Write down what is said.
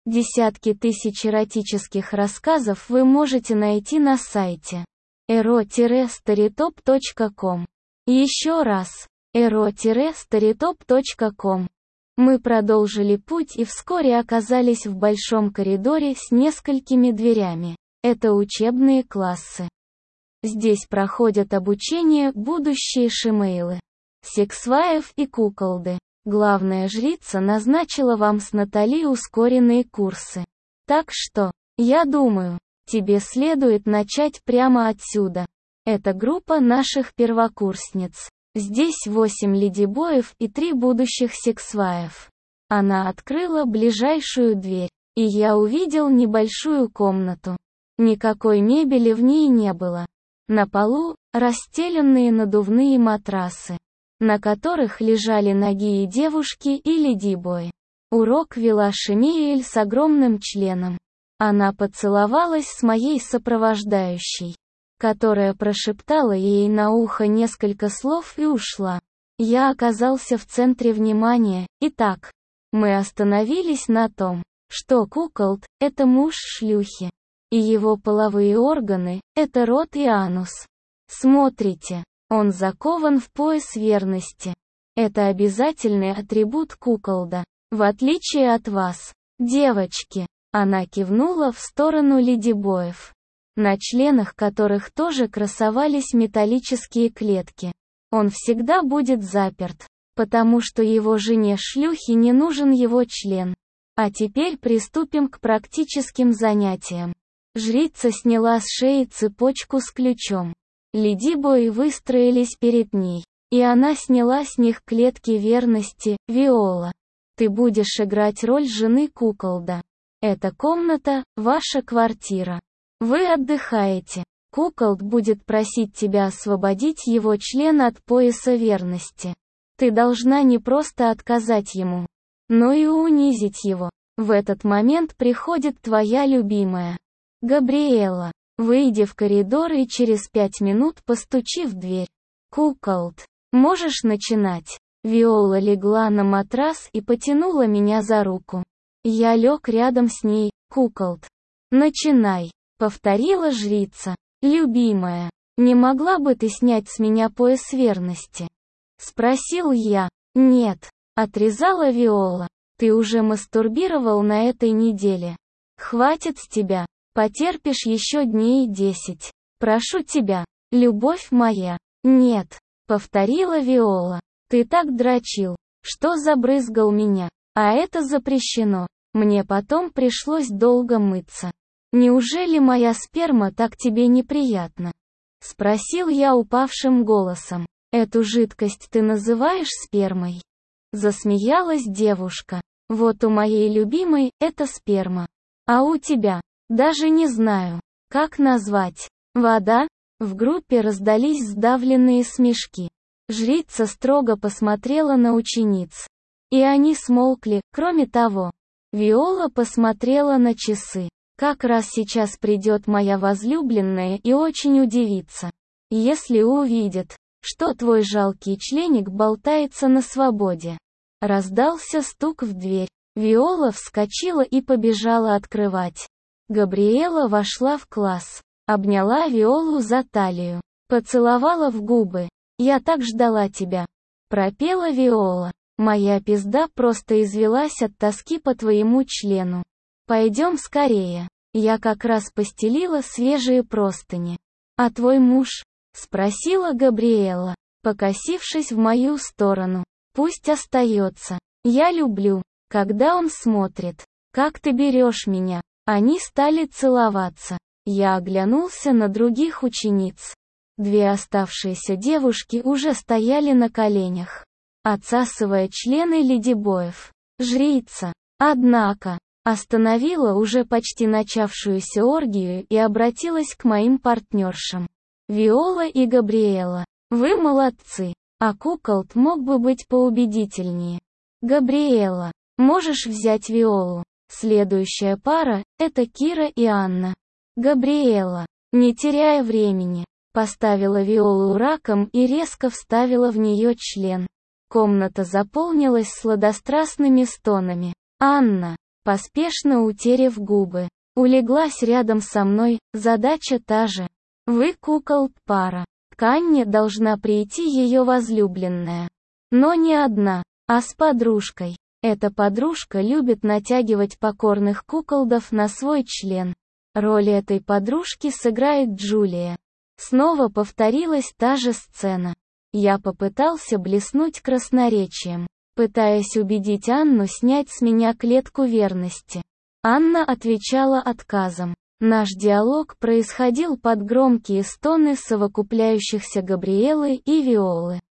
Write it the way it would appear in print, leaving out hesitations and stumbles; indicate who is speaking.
Speaker 1: Десятки тысяч эротических рассказов вы можете найти на сайте ero-storytop.com. Еще раз, ero-storytop.com. Мы продолжили путь и вскоре оказались в большом коридоре с несколькими дверями. Это учебные классы. Здесь проходят обучение будущие шимейлы, сексваев и куколды. Главная жрица назначила вам с Натали ускоренные курсы. Так что, я думаю, тебе следует начать прямо отсюда. Это группа наших первокурсниц. Здесь 8 ледибоев и 3 будущих сексваев. Она открыла ближайшую дверь, и я увидел небольшую комнату. Никакой мебели в ней не было. На полу расстеленные надувные матрасы, на которых лежали ноги и девушки и ледибои. Урок вела Шимеэль с огромным членом. Она поцеловалась с моей сопровождающей, которая прошептала ей на ухо несколько слов и ушла. Я оказался в центре внимания. Итак, мы остановились на том, что куколд – это муж шлюхи, и его половые органы – это рот и анус. Смотрите, он закован в пояс верности. Это обязательный атрибут куколда, в отличие от вас, девочки. Она кивнула в сторону ледибоев, на членах которых тоже красовались металлические клетки. Он всегда будет заперт, потому что его жене-шлюхе не нужен его член. А теперь приступим к практическим занятиям. Жрица сняла с шеи цепочку с ключом. Ледибои выстроились перед ней, и она сняла с них клетки верности. Виола, ты будешь играть роль жены куколда. Эта комната – ваша квартира. Вы отдыхаете. Куколд будет просить тебя освободить его член от пояса верности. Ты должна не просто отказать ему, но и унизить его. В этот момент приходит твоя любимая Габриэла. Выйди в коридор и через 5 минут постучи в дверь. Куколд, можешь начинать. Виола легла на матрас и потянула меня за руку. Я лег рядом с ней. Куколд, начинай, повторила жрица. Любимая, не могла бы ты снять с меня пояс верности? Спросил я. Нет, отрезала Виола. Ты уже мастурбировал на этой неделе. Хватит с тебя. Потерпишь еще дней 10. Прошу тебя, любовь моя. Нет, повторила Виола. Ты так дрочил, что забрызгал меня. А это запрещено. Мне потом пришлось долго мыться. Неужели моя сперма так тебе неприятна? Спросил я упавшим голосом. Эту жидкость ты называешь спермой? Засмеялась девушка. Вот у моей любимой это сперма. А у тебя? Даже не знаю, как назвать. Вода? В группе раздались сдавленные смешки. Жрица строго посмотрела на учениц. И они смолкли. Кроме того, Виола посмотрела на часы. Как раз сейчас придет моя возлюбленная и очень удивится, если увидит, что твой жалкий членик болтается на свободе. Раздался стук в дверь. Виола вскочила и побежала открывать. Габриэла вошла в класс, обняла Виолу за талию, поцеловала в губы. «Я так ждала тебя», — пропела Виола. «Моя пизда просто извелась от тоски по твоему члену. Пойдем скорее. Я как раз постелила свежие простыни. А твой муж?» — спросила Габриэла, покосившись в мою сторону. «Пусть остается. Я люблю, когда он смотрит. Как ты берешь меня». Они стали целоваться. Я оглянулся на других учениц. 2 оставшиеся девушки уже стояли на коленях, отсасывая члены ледибоев. Жрица, однако, остановила уже почти начавшуюся оргию и обратилась к моим партнершам. Виола и Габриэла, вы молодцы, а куколд мог бы быть поубедительнее. Габриэла, можешь взять Виолу. Следующая пара – это Кира и Анна. Габриэла, не теряя времени, поставила Виолу раком и резко вставила в нее член. Комната заполнилась сладострастными стонами. Анна, поспешно утерев губы. Улеглась рядом со мной, задача та же. Вы кукол-пара. К Анне должна прийти ее возлюбленная. Но не одна, а с подружкой. Эта подружка любит натягивать покорных куколдов на свой член. Роль этой подружки сыграет Джулия. Снова повторилась та же сцена. Я попытался блеснуть красноречием, пытаясь убедить Анну снять с меня клетку верности. Анна отвечала отказом. Наш диалог происходил под громкие стоны совокупляющихся Габриэлы и Виолы.